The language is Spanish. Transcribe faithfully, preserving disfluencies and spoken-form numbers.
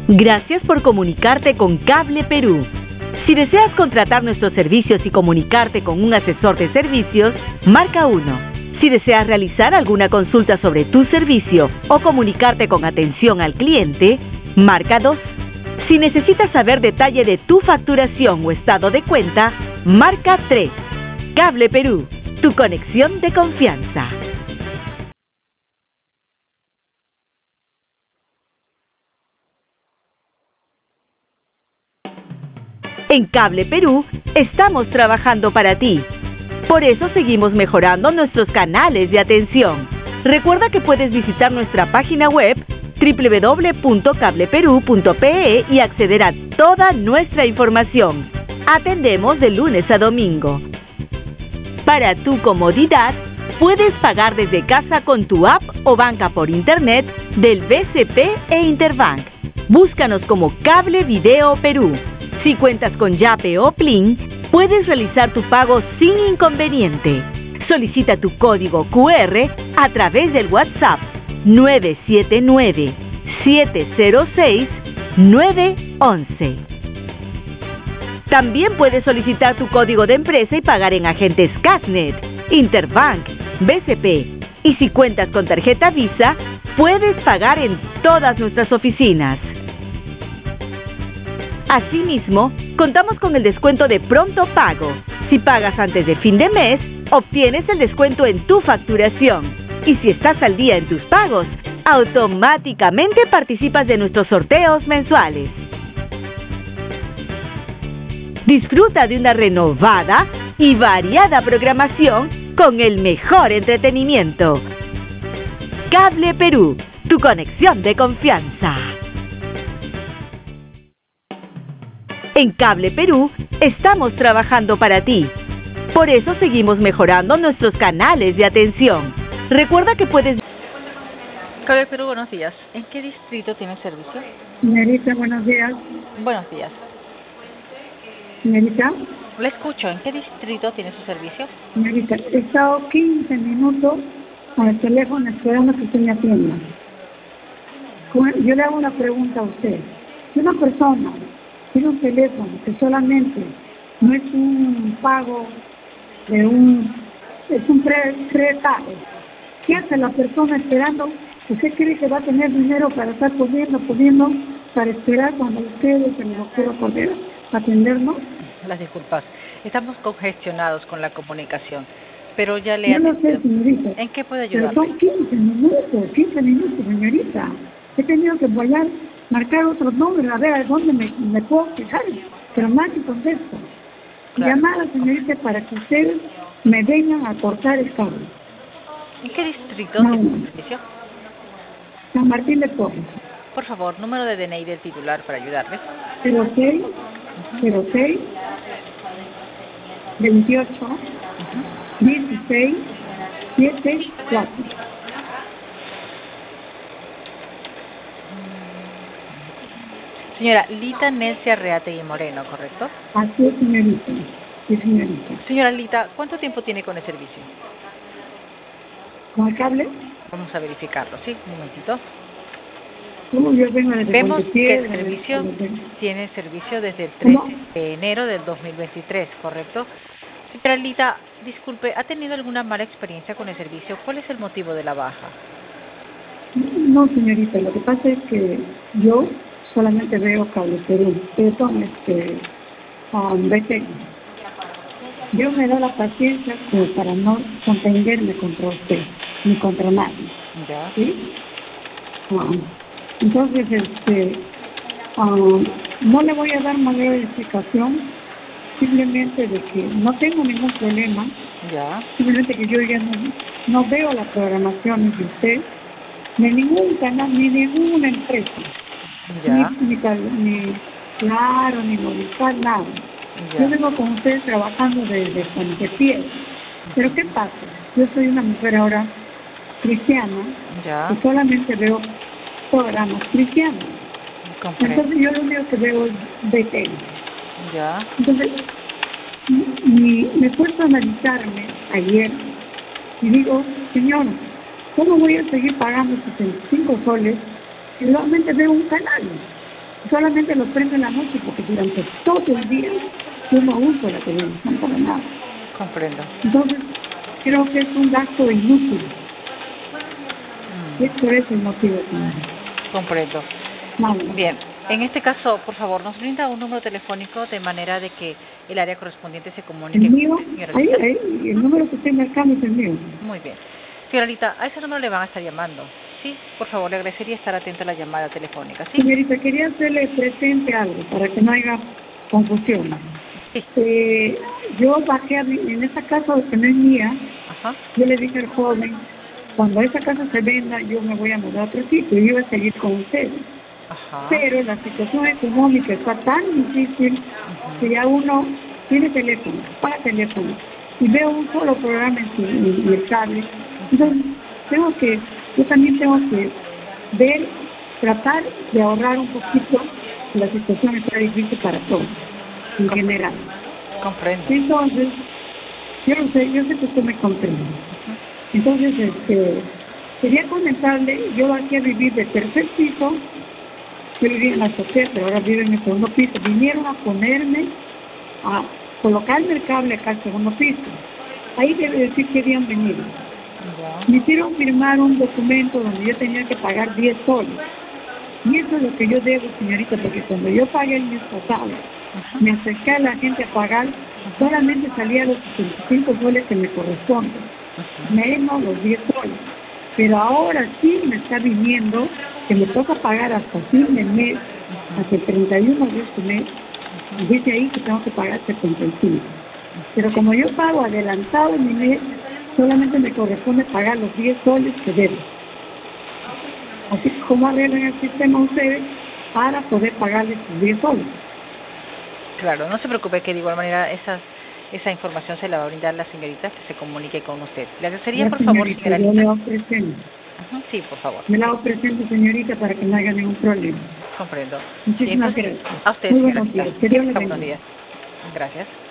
Gracias por comunicarte con Cable Perú. Si deseas contratar nuestros servicios y comunicarte con un asesor de servicios, marca uno. Si deseas realizar alguna consulta sobre tu servicio o comunicarte con atención al cliente, marca dos. Si necesitas saber detalle de tu facturación o estado de cuenta, marca tres. Cable Perú, tu conexión de confianza. En Cable Perú estamos trabajando para ti. Por eso seguimos mejorando nuestros canales de atención. Recuerda que puedes visitar nuestra página web doble u doble u doble u punto cable perú punto pe e y acceder a toda nuestra información. Atendemos de lunes a domingo. Para tu comodidad, puedes pagar desde casa con tu app o banca por internet del B C P e Interbank. Búscanos como Cable Video Perú. Si cuentas con Yape o Plin, puedes realizar tu pago sin inconveniente. Solicita tu código cu erre a través del WhatsApp nueve siete nueve, siete cero seis, nueve once. También puedes solicitar tu código de empresa y pagar en agentes Casnet, Interbank, B C P. Y si cuentas con tarjeta Visa, puedes pagar en todas nuestras oficinas. Asimismo, contamos con el descuento de pronto pago. Si pagas antes de fin de mes, obtienes el descuento en tu facturación. Y si estás al día en tus pagos, automáticamente participas de nuestros sorteos mensuales. Disfruta de una renovada y variada programación con el mejor entretenimiento. Cable Perú, tu conexión de confianza. En Cable Perú estamos trabajando para ti. Por eso seguimos mejorando nuestros canales de atención. Recuerda que puedes... Cable Perú, buenos días. ¿En qué distrito tiene servicio? Señorita, buenos días. Buenos días. Señorita. Le escucho. ¿En qué distrito tiene su servicio? Señorita, he estado quince minutos con el teléfono esperando que usted me atienda. Yo le hago una pregunta a usted. Si una persona tiene un teléfono que solamente no es un pago de un... es un pre, prepago, ¿qué hace la persona esperando? ¿Usted cree que va a tener dinero para estar poniendo, poniendo, para esperar cuando ustedes, el doctor Cordero, atendernos? Las disculpas. Estamos congestionados con la comunicación, pero ya le... Yo no sé, señorita. ¿En qué puede ayudarle? Pero son quince minutos, quince minutos, señorita. He tenido que voy a marcar otros nombres, a ver a dónde me, me puedo quejar, pero nadie contesto. Claro. Llamar a la señorita para que ustedes me vengan a cortar el cable. ¿En qué distrito No, tiene no. servicio? San Martín de Porres. Por favor, número de D N I del titular para ayudarle. cero seis, cero seis, veintiocho, dieciséis, setenta y cuatro. Señora Lita Nelcia Reategui Moreno, ¿correcto? Así es, señorita. Sí, señorita. Señora Lita, ¿cuánto tiempo tiene con el servicio? ¿Con el cable? Vamos a verificarlo, ¿sí? Un momentito. ¿Cómo yo vengo desde Vemos que el Pontepiedra, servicio desde- tiene servicio desde el ¿Cómo? trece de enero del dos mil veintitrés, ¿correcto? Señora Lita, disculpe, ¿ha tenido alguna mala experiencia con el servicio? ¿Cuál es el motivo de la baja? No, señorita, lo que pasa es que yo solamente veo Cable Perú, perdón, este, um, B T N. Dios me da la paciencia como para no contenderme contra usted, ni contra nadie, Ya. ¿sí? Um, entonces, este, um, no le voy a dar mayor explicación, simplemente de que no tengo ningún problema, Ya. simplemente que yo ya no, no veo las programaciones de usted, de ningún canal, ni de ninguna empresa. Ya. Ni, ni, cal- ni Claro, ni Movistar, nada. Ya. Yo vengo con ustedes trabajando desde Pontepiedra. Pero ¿qué pasa? Yo soy una mujer ahora cristiana Ya. y solamente veo programas cristianos. Comprendo. Entonces yo lo único que veo es B T N. Ya. Entonces, mi, me he puesto a analizarme ayer y digo, señor, ¿cómo voy a seguir pagando setenta y cinco soles si solamente veo un canal? Solamente lo prendo en la noche porque durante todo el día yo no uso la televisión para nada. Comprendo. Entonces, creo que es un gasto inútil. Mm. Y es por ese motivo, señora. Comprendo. Nada. Bien, en este caso, por favor, nos brinda un número telefónico de manera de que el área correspondiente se comunique El mío, con la señora ahí, Lita. ahí, el número que estoy marcando es el mío. Muy bien. Señora Lita, a ese número le van a estar llamando. Sí, por favor, le agradecería estar atento a la llamada telefónica, ¿sí? Señorita, quería hacerle presente algo para que no haya confusión. Sí. Eh, yo bajé a, vi- en esa casa que no es mía, Ajá. yo le dije al joven, cuando esa casa se venda, yo me voy a mudar a otro sitio, y yo voy a seguir con ustedes. Ajá. Pero la situación económica está tan difícil Ujú. que ya uno tiene teléfono, paga teléfono, y veo un solo programa en, su, en el cable. Entonces, tengo que, yo también tengo que ver, tratar de ahorrar un poquito, la situación está difícil para todos, en general. Comprendo. Entonces, yo no sé, yo sé que usted me comprende. Entonces, este, quería comentarle, yo aquí a vivir de tercer piso, yo vivía en la azotea, pero ahora vivo en el segundo piso. Vinieron a ponerme, a colocarme el cable acá al segundo piso. Ahí debe decir que habían venido. Ya. Me hicieron firmar un documento donde yo tenía que pagar diez soles. Y eso es lo que yo debo, señorita, porque cuando yo pagué el mes pasado, Ajá. me acerqué a la gente a pagar, solamente salía los sesenta y cinco soles que me corresponden, Ajá. menos los diez soles. Pero ahora sí me está viniendo que me toca pagar hasta fin de mes, hasta el treinta y uno de este mes, y dice ahí que tengo que pagar setenta y cinco. Pero como yo pago adelantado en mi mes, solamente me corresponde pagar los diez soles que debo. Así que cómo arreglan el sistema ustedes para poder pagarles sus diez soles. Claro, no se preocupe que de igual manera esas, esa información se la va a brindar la señorita que se comunique con usted. Le agradecería, Ya, por favor, señorita, señora yo Lita. le hago presente. Ajá. Sí, por favor. Me la hago presente, señorita, para que no haya ningún problema. Comprendo. Muchísimas Bien, pues, gracias. a usted, Muy señora buenos Lita. días. Que Dios le Buenos bendiga. días. Gracias.